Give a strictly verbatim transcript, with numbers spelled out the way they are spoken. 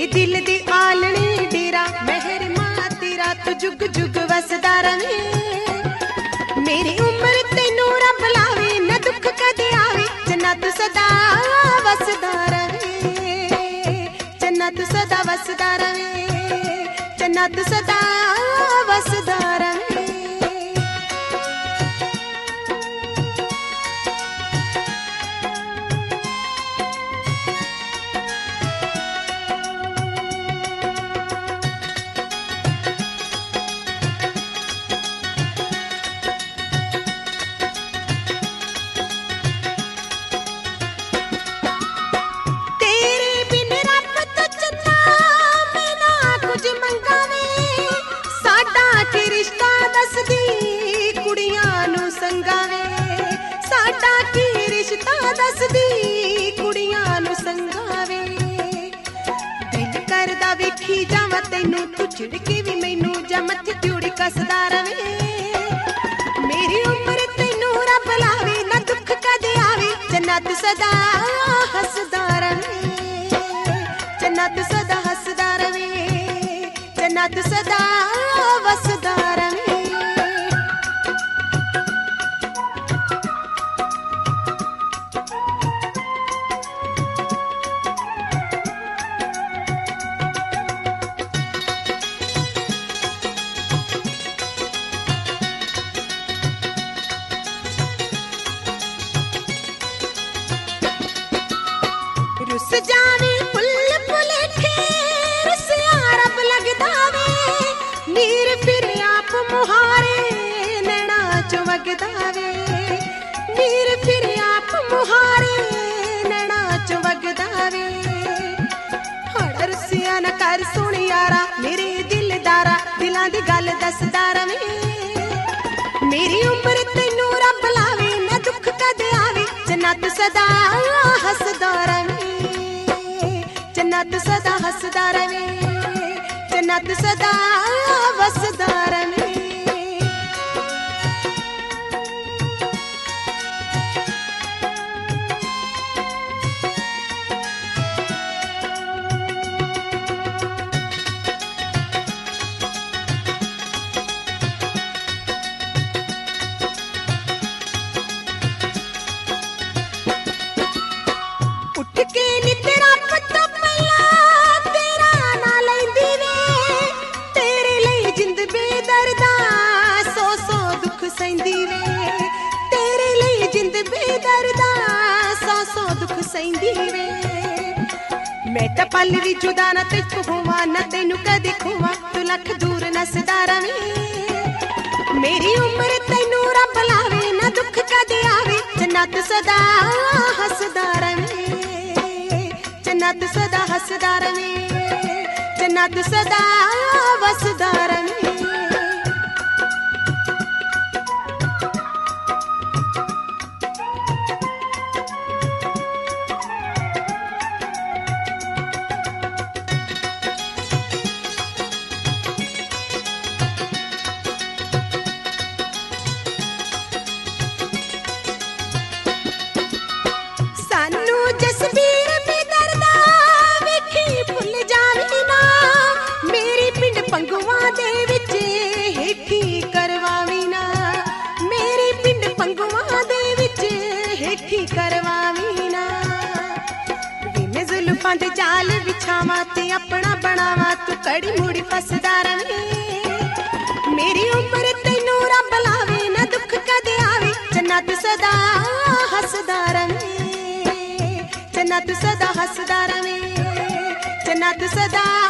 मेरे दिल दी आलनी डेरा मेहर मां तेरा तू जुग जुग वसदा रवे। मेरी उम्र तैनू रब लावे ना दुख कदे आवे चन्ना तू सदा वसदा रवे। चन्ना तू सदा वसदा रवे। चन्ना तू सदा वसदा रवे। दसदी कुड़ियां नू संगावे दिल करदा वेखी जावां तैनू तू छिड़के भी मैनू जा मत्थे त्यूड़ी कसदा रवे। मेरी उम्र तैनू रब लावे ना दुख कदे आवे चन्ना तू सदा हसदा रवे। चन्ना तू सदा हसदा रवे। चन्ना तू सदा वसदा रवे। रुस जावे फुल फुलेखे रुसिया रब लगदा वे। नीर फिर आप मुहारे नैना चो वगदा वे। नीर फिर आप मुहारे नैना चो वगदा वे। हड़ रुसिया न कर सुन यारा मेरे दिलदारा दिलां दी गल दसदा रवे। मेरी उम्र तैनू रब लावे ना दुख कदे आवे चन्ना तू सदा हसदा रवे। चन्ना तू सदा हसदा रवे। चन्ना तू सदा वसदा रवे। उठ के नी तेरा पत्ता पला तेरा ना लैंदी वे। तेरे लिए जिंद बेदर्दा सौ सौ दुख सैंदी वे। तेरे लिए जिंद बेदर्दा सौ सौ दुख सैंदी वे। मैं तां पल भी जुदा ना तेको होवां ना तैनू कदे खोवां तू लख दूर नसदा रवे। मेरी उम्र तैनू रब लावे ना दुख कदे आवे चन्ना तू सदा हसदा रवे। चन्ना तू सदा हसदा रवे। चन्ना तू सदा वसदा रवे। सानू जसबीर बेदर्दा वेखी भुल जावी ना। मेरी पिंड पंगुआं दे विच हेठी करवावी ना। मेरी पिंड पंगुआं दे विच हेठी करवावी ना। मैं जुल्फां दे जाल बिछावां ते अपना बनावां तू कड़ी मुड़ी फसदा रवे। मेरी उम्र तैनू रब लावे ना दुख कदे आवे चन्ना तू सदा हसदा रवे। चन्ना तू सदा हसदा रवे। चन्ना तू सदा